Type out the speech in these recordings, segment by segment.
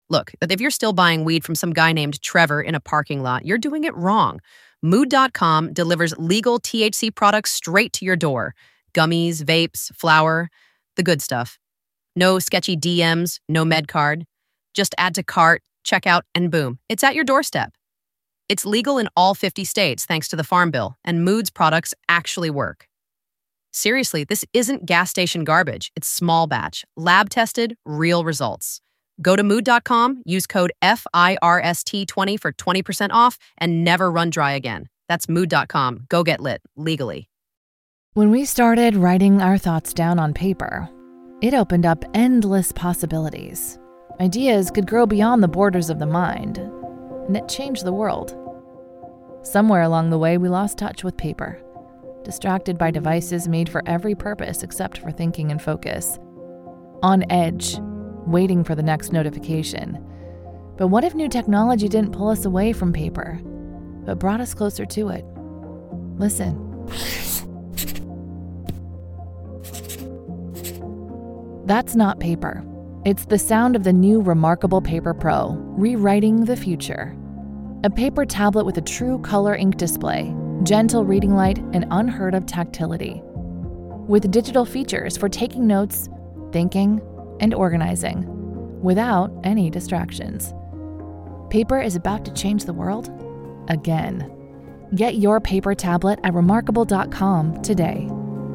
Look, if you're still buying weed from some guy named Trevor in a parking lot, you're doing it wrong. Mood.com delivers legal THC products straight to your door. Gummies, vapes, flour, the good stuff. No sketchy DMs, no med card. Just add to cart, checkout, and boom, it's at your doorstep. It's legal in all 50 states thanks to the Farm Bill, and Mood's products actually work. Seriously, this isn't gas station garbage. It's small batch, lab tested, real results. Go to mood.com, use code FIRST20 for 20% off, and never run dry again. That's mood.com. Go get lit, legally. When we started writing our thoughts down on paper, it opened up endless possibilities. Ideas could grow beyond the borders of the mind, and it changed the world. Somewhere along the way, we lost touch with paper, distracted by devices made for every purpose except for thinking and focus. On edge, waiting for the next notification. But what if new technology didn't pull us away from paper, but brought us closer to it? Listen. That's not paper. It's the sound of the new Remarkable Paper Pro, rewriting the future. A paper tablet with a true color ink display, gentle reading light, and unheard of tactility. With digital features for taking notes, thinking, and organizing, without any distractions. Paper is about to change the world again. Get your paper tablet at remarkable.com today.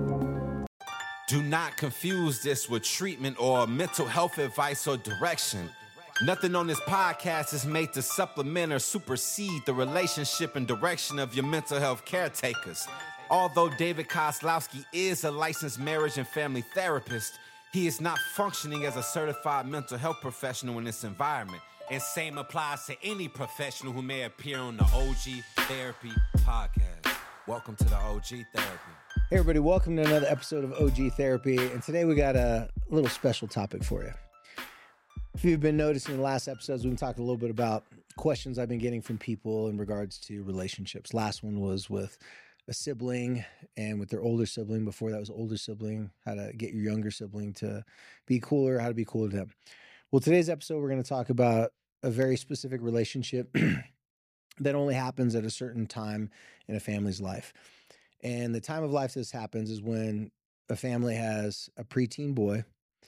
Do not confuse this with treatment or mental health advice or direction. Nothing on this podcast is made to supplement or supersede the relationship and direction of your mental health caretakers. Although David Kozlowski is a licensed marriage and family therapist, he is not functioning as a certified mental health professional in this environment. And same applies to any professional who may appear on the OG Therapy podcast. Welcome to the OG Therapy. Hey everybody, welcome to another episode of OG Therapy. And today we got a little special topic for you. If you've been noticing in the last episodes, we've been talking a little bit about questions I've been getting from people in regards to relationships. Last one was with a sibling and with their older sibling. Before that was older sibling, how to get your younger sibling to be cooler, how to be cooler to them. Well, today's episode, we're going to talk about a very specific relationship that only happens at a certain time in a family's life. And the time of life this happens is when a family has a preteen boy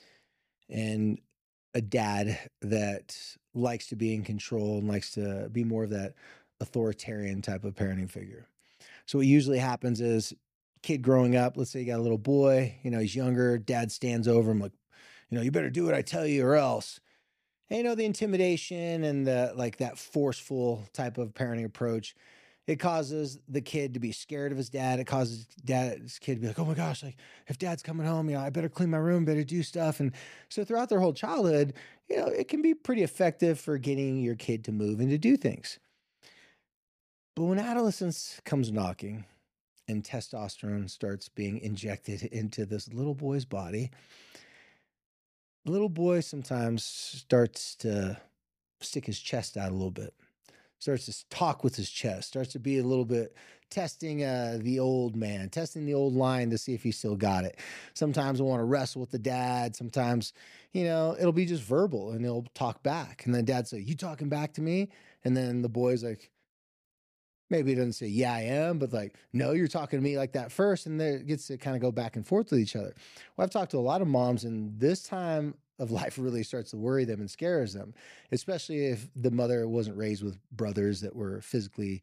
and a dad that likes to be in control and likes to be more of that authoritarian type of parenting figure. So what usually happens is kid growing up, let's say you got a little boy, he's younger, dad stands over him like, you better do what I tell you or else. And, the intimidation and that forceful type of parenting approach, it causes the kid to be scared of his dad. It causes his kid to be like, oh my gosh, if dad's coming home, I better clean my room, better do stuff. And so throughout their whole childhood, it can be pretty effective for getting your kid to move and to do things. But when adolescence comes knocking and testosterone starts being injected into this little boy's body, the little boy sometimes starts to stick his chest out a little bit, starts to talk with his chest, starts to be a little bit testing the old man, testing the old line to see if he still got it. Sometimes I want to wrestle with the dad. Sometimes, it'll be just verbal and he'll talk back. And then dad say, you talking back to me? And then the boy's like, maybe he doesn't say, yeah, I am, but no, you're talking to me like that first. And there it gets to kind of go back and forth with each other. Well, I've talked to a lot of moms, and this time of life really starts to worry them and scares them, especially if the mother wasn't raised with brothers that were physically,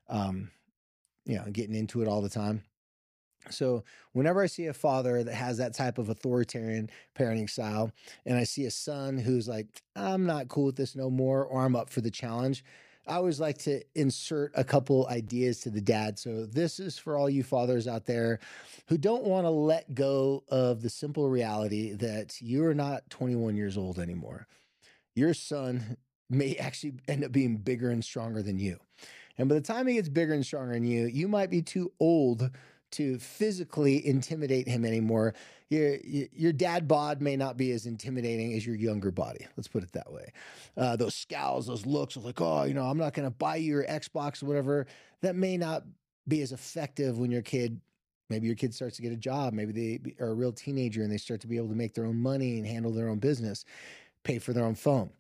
getting into it all the time. So whenever I see a father that has that type of authoritarian parenting style, and I see a son who's like, I'm not cool with this no more, or I'm up for the challenge, I always like to insert a couple ideas to the dad. So this is for all you fathers out there who don't want to let go of the simple reality that you're not 21 years old anymore. Your son may actually end up being bigger and stronger than you. And by the time he gets bigger and stronger than you, you might be too old to physically intimidate him anymore. Your dad bod may not be as intimidating as your younger body. Let's put it that way. Those scowls, those looks of like, oh, I'm not going to buy you your Xbox or whatever. That may not be as effective when maybe your kid starts to get a job. Maybe they are a real teenager and they start to be able to make their own money and handle their own business, pay for their own phone.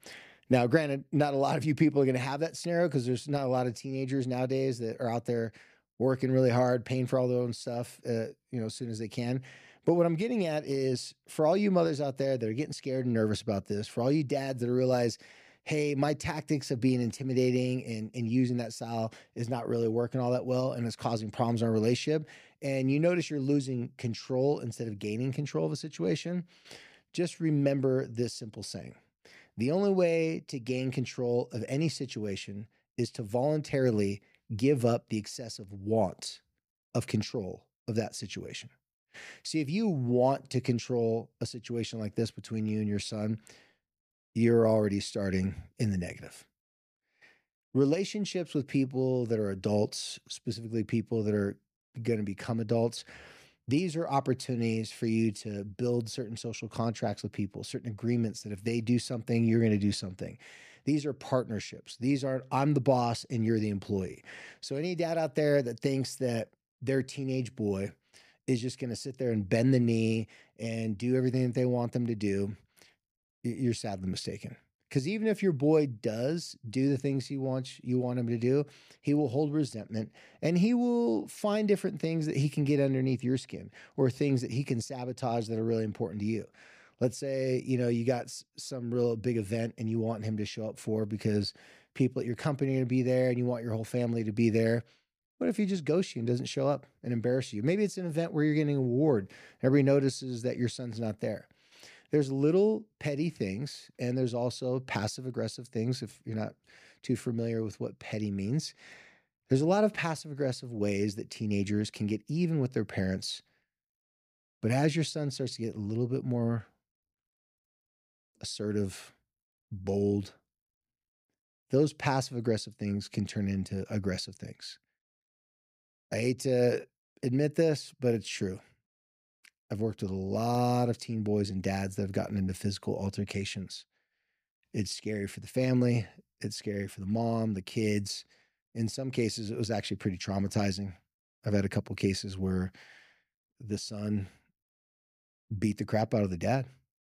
Now, granted, not a lot of you people are going to have that scenario because there's not a lot of teenagers nowadays that are out there working really hard, paying for all their own stuff, as soon as they can. But what I'm getting at is for all you mothers out there that are getting scared and nervous about this, for all you dads that realize, hey, my tactics of being intimidating and using that style is not really working all that well and it's causing problems in our relationship, and you notice you're losing control instead of gaining control of a situation, just remember this simple saying. The only way to gain control of any situation is to voluntarily give up the excessive want of control of that situation. See, if you want to control a situation like this between you and your son, you're already starting in the negative. Relationships with people that are adults, specifically people that are going to become adults, these are opportunities for you to build certain social contracts with people, certain agreements that if they do something, you're going to do something. These are partnerships. These aren't, I'm the boss and you're the employee. So any dad out there that thinks that their teenage boy is just going to sit there and bend the knee and do everything that they want them to do, you're sadly mistaken. Because even if your boy does do the things you want him to do, he will hold resentment and he will find different things that he can get underneath your skin or things that he can sabotage that are really important to you. Let's say, you got some real big event and you want him to show up for because people at your company are going to be there and you want your whole family to be there. What if he just ghosts you and doesn't show up and embarrass you? Maybe it's an event where you're getting an award. Everybody notices that your son's not there. There's little petty things, and there's also passive-aggressive things, if you're not too familiar with what petty means. There's a lot of passive-aggressive ways that teenagers can get even with their parents. But as your son starts to get a little bit more assertive, bold, those passive-aggressive things can turn into aggressive things. I hate to admit this, but it's true. I've worked with a lot of teen boys and dads that have gotten into physical altercations. It's scary for the family. It's scary for the mom, the kids. In some cases, it was actually pretty traumatizing. I've had a couple cases where the son beat the crap out of the dad.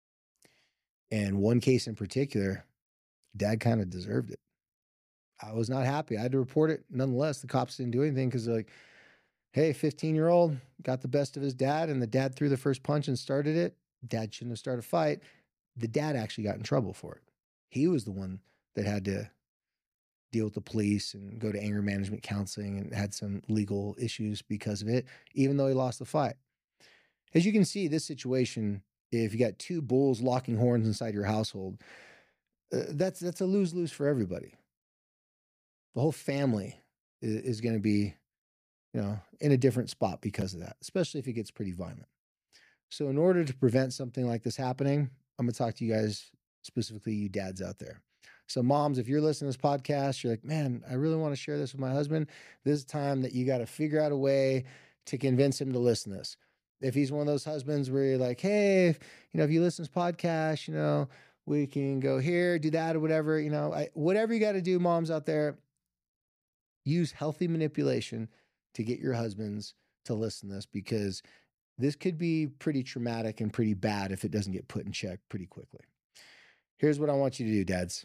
And one case in particular, dad kind of deserved it. I was not happy. I had to report it. Nonetheless, the cops didn't do anything because they're like, hey, 15-year-old got the best of his dad and the dad threw the first punch and started it. Dad shouldn't have started a fight. The dad actually got in trouble for it. He was the one that had to deal with the police and go to anger management counseling and had some legal issues because of it, even though he lost the fight. As you can see, this situation, if you got two bulls locking horns inside your household, that's a lose-lose for everybody. The whole family is going to be in a different spot because of that, especially if it gets pretty violent. So in order to prevent something like this happening, I'm going to talk to you guys, specifically you dads out there. So moms, if you're listening to this podcast, you're like, man, I really want to share this with my husband. This is time that you got to figure out a way to convince him to listen to this. If he's one of those husbands where you're like, hey, if you listen to this podcast, we can go here, do that or whatever, whatever you got to do, moms out there, use healthy manipulation to get your husbands to listen to this, because this could be pretty traumatic and pretty bad if it doesn't get put in check pretty quickly. Here's what I want you to do, dads.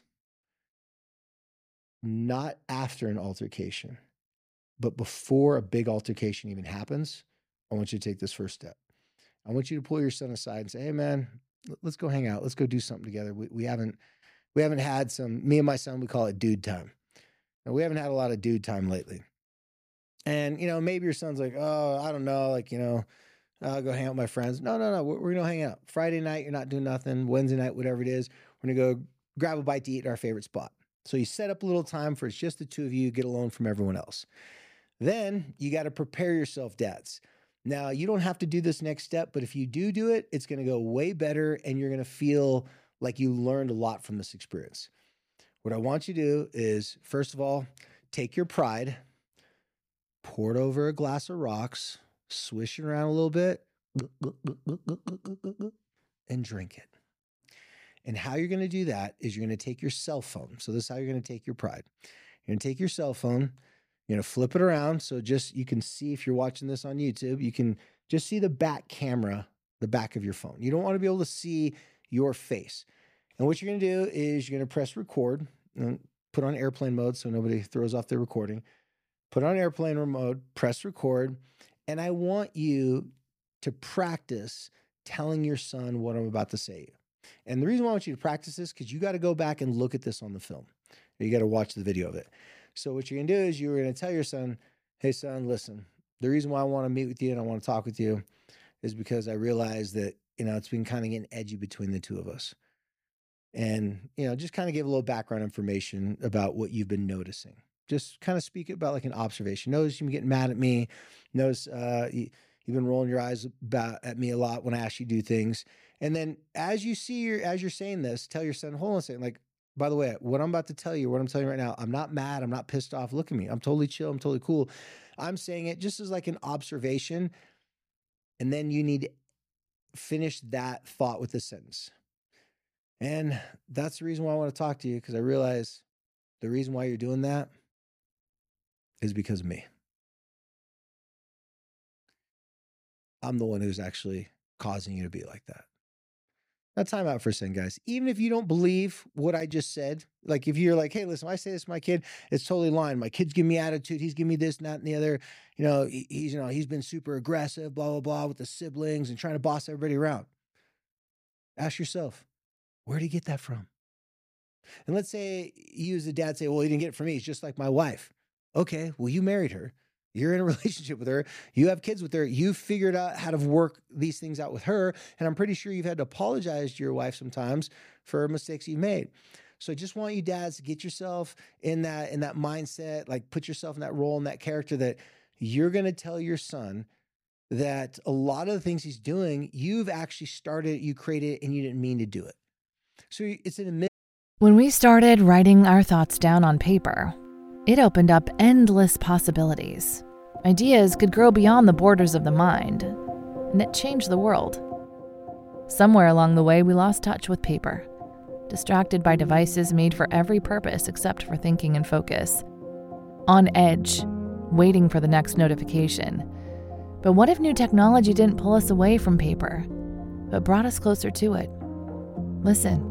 Not after an altercation, but before a big altercation even happens, I want you to take this first step. I want you to pull your son aside and say, hey man, let's go hang out. Let's go do something together. We haven't had me and my son, we call it dude time. And we haven't had a lot of dude time lately. And, maybe your son's like, oh, I don't know. I'll go hang out with my friends. No. We're going to hang out. Friday night, you're not doing nothing. Wednesday night, whatever it is, we're going to go grab a bite to eat at our favorite spot. So you set up a little time for it's just the two of you, get alone from everyone else. Then you got to prepare yourself, dads. Now, you don't have to do this next step, but if you do it, it's going to go way better and you're going to feel like you learned a lot from this experience. What I want you to do is, first of all, take your pride, pour it over a glass of rocks, swish it around a little bit, and drink it. And how you're going to do that is you're going to take your cell phone. So this is how you're going to take your pride. You're going to take your cell phone, you're going to flip it around. So just, you can see, if you're watching this on YouTube, you can just see the back camera, the back of your phone. You don't want to be able to see your face. And what you're going to do is you're going to press record and put on airplane mode so nobody throws off their recording. Put on airplane mode, press record, and I want you to practice telling your son what I'm about to say. And the reason why I want you to practice this, because you got to go back and look at this on the film. You got to watch the video of it. So what you're going to do is you're going to tell your son, hey, son, listen, the reason why I want to meet with you and I want to talk with you is because I realize that, it's been kind of getting edgy between the two of us. And, just kind of give a little background information about what you've been noticing. Just kind of speak about like an observation. Notice you've been getting mad at me. Notice you've been rolling your eyes at me a lot when I ask you to do things. And then as you're saying this, tell your son, hold on a second, like, by the way, what I'm about to tell you, what I'm telling you right now, I'm not mad. I'm not pissed off. Look at me. I'm totally chill. I'm totally cool. I'm saying it just as like an observation. And then you need to finish that thought with a sentence. And that's the reason why I want to talk to you, because I realize the reason why you're doing that is because of me. I'm the one who's actually causing you to be like that. Now, time out for a second, guys. Even if you don't believe what I just said, like if you're like, hey, listen, when I say this to my kid, it's totally lying. My kid's giving me attitude. He's giving me this and that and the other. He's been super aggressive, blah, blah, blah, with the siblings and trying to boss everybody around. Ask yourself, where did he get that from? And let's say you as a dad say, well, he didn't get it from me. It's just like my wife. Okay, well, you married her. You're in a relationship with her. You have kids with her. You figured out how to work these things out with her. And I'm pretty sure you've had to apologize to your wife sometimes for mistakes you've made. So I just want you dads to get yourself in that mindset, like put yourself in that role, in that character, that you're going to tell your son that a lot of the things he's doing, you've actually started, you created it, and you didn't mean to do it. So it's in a When we started writing our thoughts down on paper, it opened up endless possibilities. Ideas could grow beyond the borders of the mind, and it changed the world. Somewhere along the way, we lost touch with paper, distracted by devices made for every purpose except for thinking and focus. On edge, waiting for the next notification. But what if new technology didn't pull us away from paper, but brought us closer to it? Listen.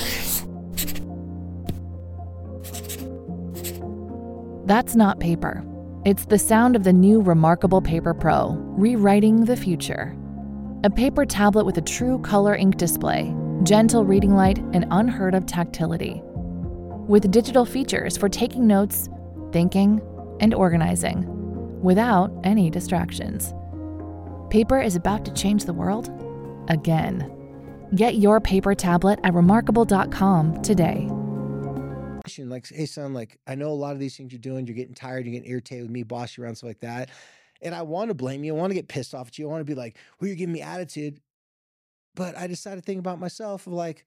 That's not paper. It's the sound of the new Remarkable Paper Pro, rewriting the future. A paper tablet with a true color ink display, gentle reading light, and unheard of tactility. With digital features for taking notes, thinking, and organizing, without any distractions. Paper is about to change the world again. Get your paper tablet at remarkable.com today. Like, hey, son, like, I know a lot of these things you're doing, you're getting tired, you're getting irritated with me, boss you around, stuff like that. And I want to blame you. I want to get pissed off at you. I want to be like, well, you're giving me attitude. But I decided to think about myself of like,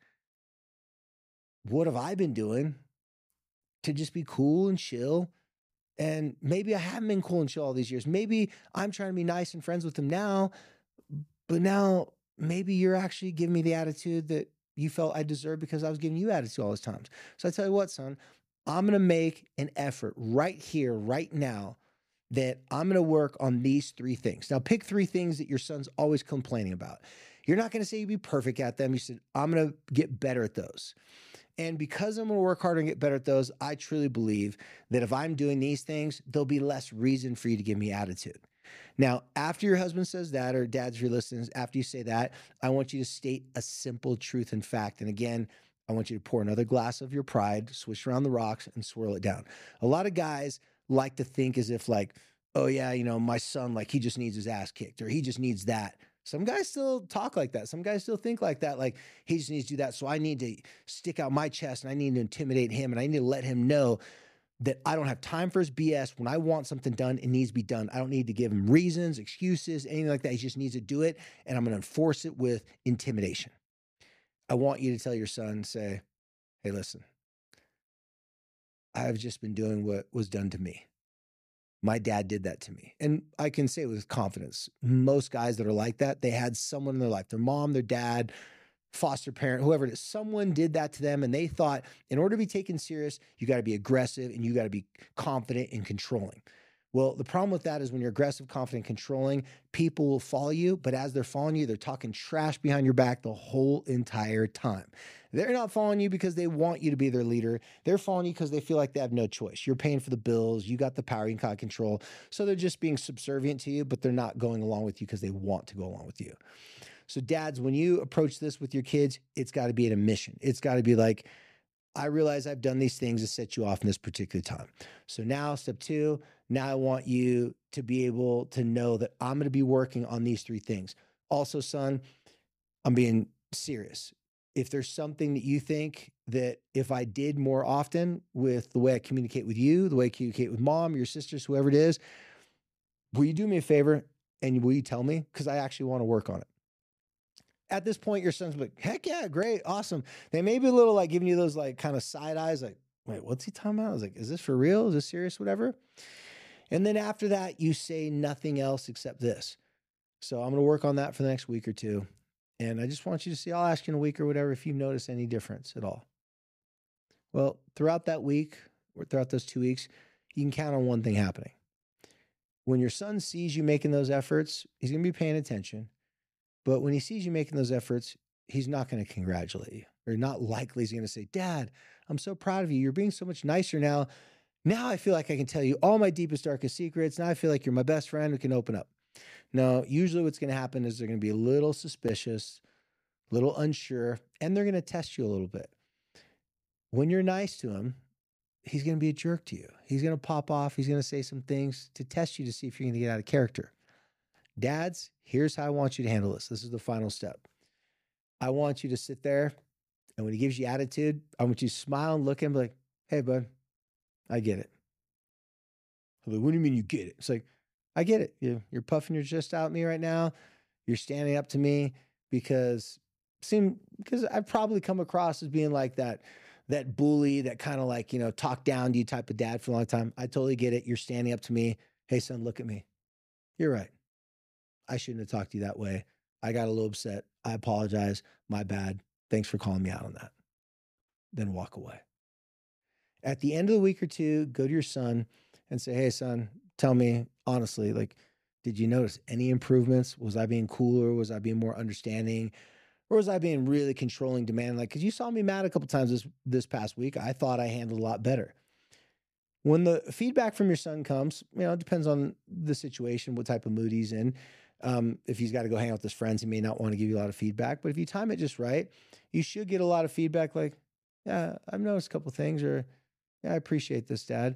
what have I been doing to just be cool and chill? And maybe I haven't been cool and chill all these years. Maybe I'm trying to be nice and friends with him now, but now maybe you're actually giving me the attitude that you felt I deserved because I was giving you attitude all those times. So I tell you what, son, I'm going to make an effort right here, right now, that I'm going to work on these 3 things. Now, pick 3 things that your son's always complaining about. You're not going to say you'd be perfect at them. You said, I'm going to get better at those. And because I'm going to work harder and get better at those, I truly believe that if I'm doing these things, there'll be less reason for you to give me attitude. Now, after your husband says that, or dads, if you're listening, after you say that, I want you to state a simple truth and fact. And again, I want you to pour another glass of your pride, swish around the rocks, and swirl it down. A lot of guys like to think as if like, oh yeah, my son, like he just needs his ass kicked, or he just needs that. Some guys still talk like that. Some guys still think like that, like he just needs to do that. So I need to stick out my chest and I need to intimidate him and I need to let him know that I don't have time for his BS. When I want something done, it needs to be done. I don't need to give him reasons, excuses, anything like that. He just needs to do it, and I'm going to enforce it with intimidation. I want you to tell your son, say, hey, listen, I've just been doing what was done to me. My dad did that to me. And I can say it with confidence. Most guys that are like that, they had someone in their life, their mom, their dad, foster parent, whoever it is, someone did that to them and they thought in order to be taken serious, you got to be aggressive and you got to be confident and controlling. Well, the problem with that is when you're aggressive, confident, controlling, people will follow you, but as they're following you, they're talking trash behind your back the whole entire time. They're not following you because they want you to be their leader. They're following you because they feel like they have no choice. You're paying for the bills. You got the power. You got control. So they're just being subservient to you, but they're not going along with you because they want to go along with you. So dads, when you approach this with your kids, it's got to be at a mission. It's got to be like, I realize I've done these things to set you off in this particular time. So now step 2, now I want you to be able to know that I'm going to be working on these 3 things. Also, son, I'm being serious. If there's something that you think that if I did more often with the way I communicate with you, the way I communicate with mom, your sisters, whoever it is, will you do me a favor and will you tell me? Because I actually want to work on it. At this point, your son's like, heck yeah, great, awesome. They may be a little like giving you those like kind of side eyes, like, wait, what's he talking about? I was like, is this for real? Is this serious? Whatever. And then after that, you say nothing else except this. So I'm going to work on that for the next week or 2. And I just want you to see, I'll ask you in a week or whatever if you notice any difference at all. Well, throughout that week or throughout those 2 weeks, you can count on one thing happening. When your son sees you making those efforts, he's going to be paying attention. But when he sees you making those efforts, he's not going to congratulate you. Or not likely he's going to say, Dad, I'm so proud of you. You're being so much nicer now. Now I feel like I can tell you all my deepest, darkest secrets. Now I feel like you're my best friend who can open up. No, usually what's going to happen is they're going to be a little suspicious, a little unsure, and they're going to test you a little bit. When you're nice to him, he's going to be a jerk to you. He's going to pop off. He's going to say some things to test you to see if you're going to get out of character. Dads, here's how I want you to handle this. This is the final step. I want you to sit there, and when he gives you attitude, I want you to smile and look at him like, hey, bud, I get it. I'm like, what do you mean you get it? It's like, I get it. You're puffing your chest out at me right now. You're standing up to me because I've probably come across as being like that bully, that kind of like, talk down to you type of dad for a long time. I totally get it. You're standing up to me. Hey, son, look at me. You're right. I shouldn't have talked to you that way. I got a little upset. I apologize. My bad. Thanks for calling me out on that. Then walk away. At the end of the week or 2, go to your son and say, hey, son, tell me honestly, like, did you notice any improvements? Was I being cooler? Was I being more understanding? Or was I being really controlling, demanding? Like, because you saw me mad a couple times this past week. I thought I handled a lot better. When the feedback from your son comes, it depends on the situation, what type of mood he's in. If he's got to go hang out with his friends, he may not want to give you a lot of feedback. But if you time it just right, you should get a lot of feedback like, yeah, I've noticed a couple things, or yeah, I appreciate this, Dad.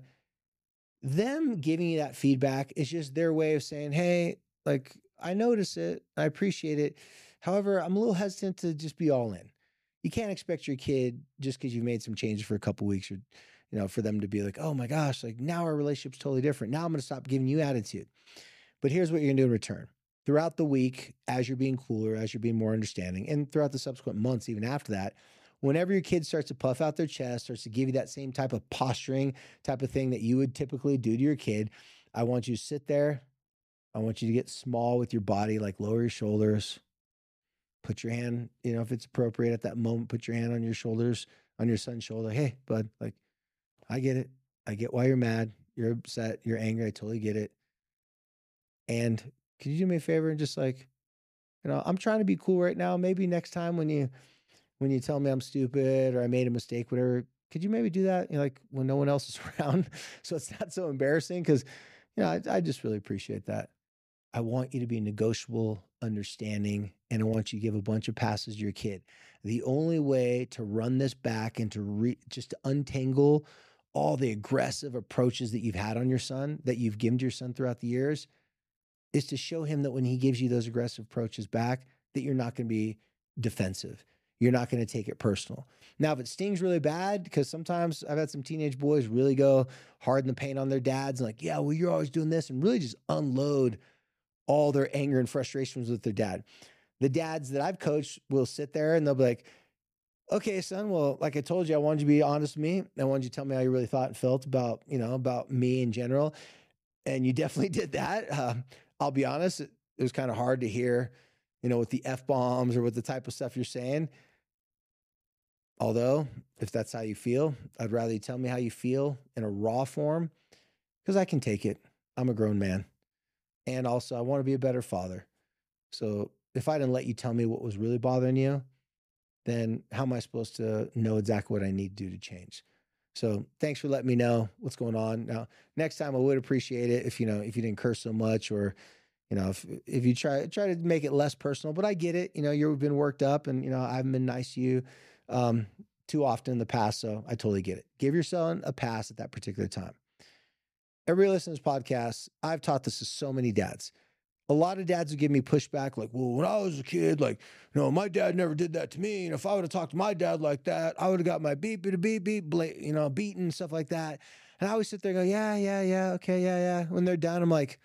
Them giving you that feedback is just their way of saying, hey, like, I notice it. I appreciate it. However, I'm a little hesitant to just be all in. You can't expect your kid, just because you've made some changes for a couple weeks, or for them to be like, oh my gosh, like now our relationship's totally different. Now I'm going to stop giving you attitude. But here's what you're going to do in return. Throughout the week, as you're being cooler, as you're being more understanding, and throughout the subsequent months, even after that, whenever your kid starts to puff out their chest, starts to give you that same type of posturing type of thing that you would typically do to your kid, I want you to sit there. I want you to get small with your body, like lower your shoulders. Put your hand, if it's appropriate at that moment, put your hand on your shoulders, on your son's shoulder. Hey, bud, like, I get it. I get why you're mad. You're upset. You're angry. I totally get it. And could you do me a favor and just like, I'm trying to be cool right now. Maybe next time when you tell me I'm stupid or I made a mistake, whatever, could you maybe do that, like when no one else is around, so it's not so embarrassing? Because, I just really appreciate that. I want you to be negotiable, understanding, and I want you to give a bunch of passes to your kid. The only way to run this back and just to untangle all the aggressive approaches that you've had on your son, that you've given to your son throughout the years, is to show him that when he gives you those aggressive approaches back, that you're not going to be defensive. You're not going to take it personal. Now, if it stings really bad, because sometimes I've had some teenage boys really go hard in the paint on their dads and like, yeah, well, you're always doing this, and really just unload all their anger and frustrations with their dad. The dads that I've coached will sit there and they'll be like, okay, son, well, like I told you, I wanted you to be honest with me. I wanted you to tell me how you really thought and felt about me in general. And you definitely did that. I'll be honest, it was kind of hard to hear, with the F-bombs or with the type of stuff you're saying. Although, if that's how you feel, I'd rather you tell me how you feel in a raw form, because I can take it. I'm a grown man. And also, I want to be a better father. So if I didn't let you tell me what was really bothering you, then how am I supposed to know exactly what I need to do to change? So thanks for letting me know what's going on. Now, next time I would appreciate it if you didn't curse so much, or if you try to make it less personal. But I get it. You've been worked up, and I haven't been nice to you too often in the past, so I totally get it. Give your son a pass at that particular time. Everybody listening to this podcast, I've taught this to so many dads. A lot of dads would give me pushback, like, well, when I was a kid, like, my dad never did that to me. And if I would have talked to my dad like that, I would have got my beaten, stuff like that. And I always sit there and go, yeah, okay, yeah. When they're done, I'm like,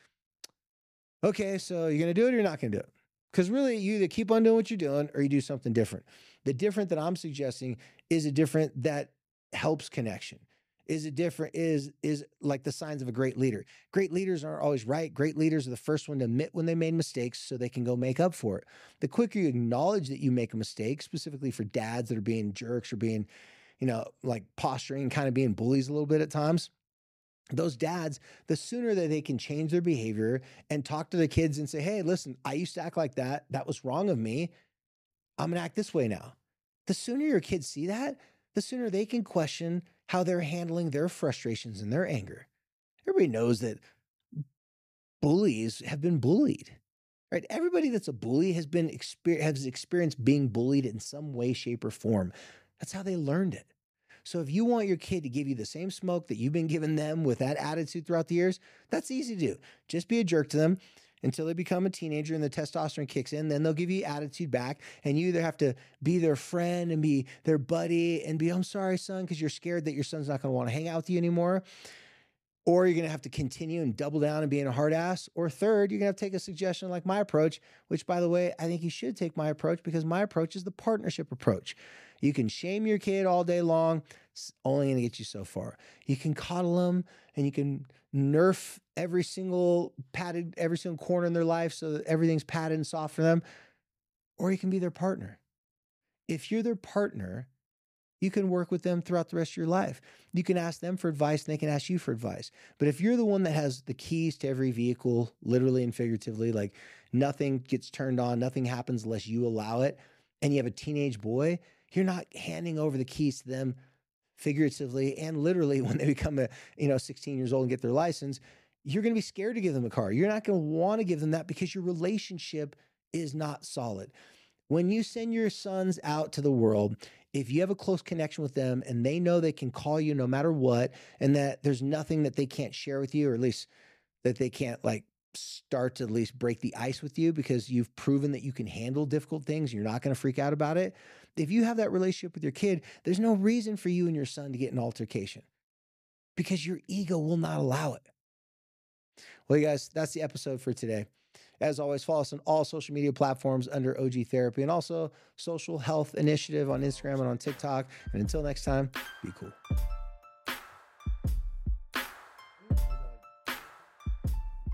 okay, so you're going to do it or you're not going to do it? Because really, you either keep on doing what you're doing or you do something different. The different that I'm suggesting is a different that helps connection. Is like the signs of a great leader. Great leaders aren't always right. Great leaders are the first one to admit when they made mistakes so they can go make up for it. The quicker you acknowledge that you make a mistake, specifically for dads that are being jerks or being, like posturing and kind of being bullies a little bit at times, those dads, the sooner that they can change their behavior and talk to the kids and say, hey, listen, I used to act like that. That was wrong of me. I'm going to act this way now. The sooner your kids see that, the sooner they can question how they're handling their frustrations and their anger. Everybody knows that bullies have been bullied, right? Everybody that's a bully has experienced being bullied in some way, shape, or form. That's how they learned it. So if you want your kid to give you the same smoke that you've been giving them with that attitude throughout the years, that's easy to do. Just be a jerk to them until they become a teenager and the testosterone kicks in. Then they'll give you attitude back, and you either have to be their friend and be their buddy and be, I'm sorry, son, because you're scared that your son's not going to want to hang out with you anymore. Or you're going to have to continue and double down and being a hard ass. Or third, you're going to have to take a suggestion like my approach, which, by the way, I think you should take my approach, because my approach is the partnership approach. You can shame your kid all day long. It's only going to get you so far. You can coddle them, and you can nerf every single corner in their life so that everything's padded and soft for them. Or you can be their partner. If you're their partner, you can work with them throughout the rest of your life. You can ask them for advice, and they can ask you for advice. But if you're the one that has the keys to every vehicle, literally and figuratively, like nothing gets turned on, nothing happens unless you allow it, and you have a teenage boy, you're not handing over the keys to them figuratively and literally when they become 16 years old and get their license. You're going to be scared to give them a car. You're not going to want to give them that because your relationship is not solid. When you send your sons out to the world, if you have a close connection with them and they know they can call you no matter what, and that there's nothing that they can't share with you, or at least that they can't start to at least break the ice with you because you've proven that you can handle difficult things, you're not going to freak out about it. If you have that relationship with your kid, there's no reason for you and your son to get an altercation because your ego will not allow it. Well, you guys, that's the episode for today. As always, follow us on all social media platforms under OG Therapy, and also Social Health Initiative on Instagram and on TikTok. And until next time, be cool.